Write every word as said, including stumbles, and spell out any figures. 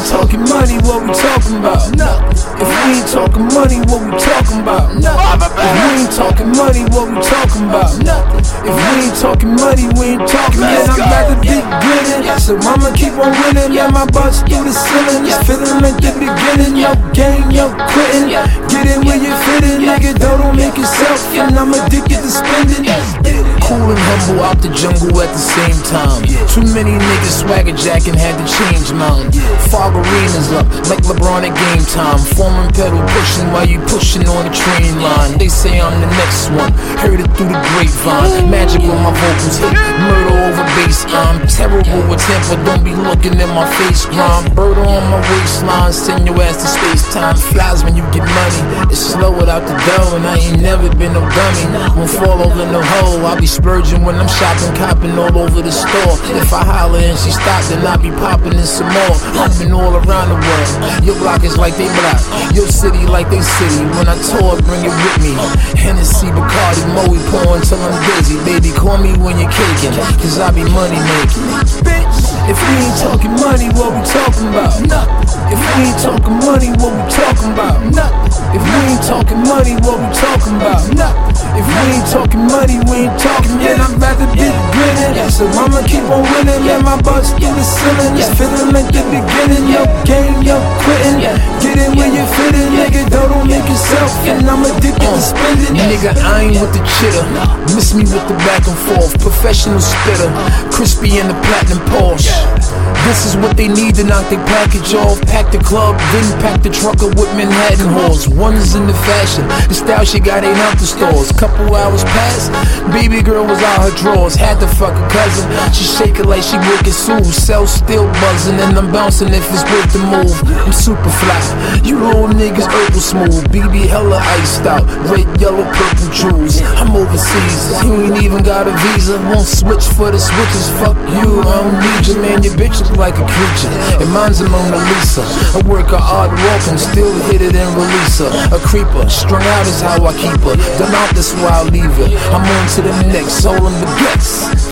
talking money, what we talking about? If we ain't talking money, what we talking about? If we ain't talking money, what we talking about? If we ain't talking money, we ain't talking. Man, I'd rather be grinning, so I'ma keep on winning. Man, my buzz through the ceiling, it's feeling like the beginning. Yo, gang, yo, quitting. Get in where you fitting, nigga. Don't make yourself, and I'm addicted to spending. Cool and humble out the jungle at the same time. Too many niggas swagger jacking, had to change mine. Fog arenas up like LeBron at game time. Foreman pedal pushing while you pushing on the train line. They say I'm the next one, heard it through the grapevine. Magic on my vocals hit, murder over bass. I'm terrible with temper, don't be looking in my face. Grind, bird on my waistline, send your ass to space time. Flies when you get money, it's slow without the dough. And I ain't never been no dummy, won't fall over no hole. I'll be spurging when I'm shopping, copping all over the store. If I holler and she stop, then I be popping in some more. I've been all around the world, your block is like they block, your city like they city. When I tour, bring it with me. Hennessy, Bacardi, Moe, pouring till I'm dizzy. Baby, call me when you're caking, cause I be money making. Bitch, if we ain't talking money, what we talking about? If we ain't talking money, what we talking about? If we ain't talking money, what we talking about? If we ain't talking money, we ain't talking. Man, I'd rather be grinning, so I'ma keep on winning. Man, my buzz through the ceiling, it's feeling like the beginning. Yo, gang, yo, quitting. Get in where you fitting, nigga. Don't make yourself, and I'm addicted to spending. Nigga, I ain't with the chitter, miss me with the back and forth. Professional spitter, crispy in the platinum Porsche. This is what they need to knock their package off. Pack the club, then pack the trucker with Manhattan halls. One is in the fashion, the style she got ain't out the stores. Couple hours passed, baby girl was out her drawers. Had to fuck her cousin, she shake it like she wicked Sue. Cell still buzzing and I'm bouncing if it's worth the move. I'm super fly, you old niggas herbal smooth. B B hella iced out, red, yellow, purple jewels. I'm overseas, you ain't even got a visa. Won't switch for the switches, fuck you, I don't need you. Man, your bitch is like a creature, and mine's a Mona Lisa. I work a hard walk and still hit it and release her. A creeper, strung out is how I keep her. Done out, that's why I leave her. I'm on to the next, all in the guts.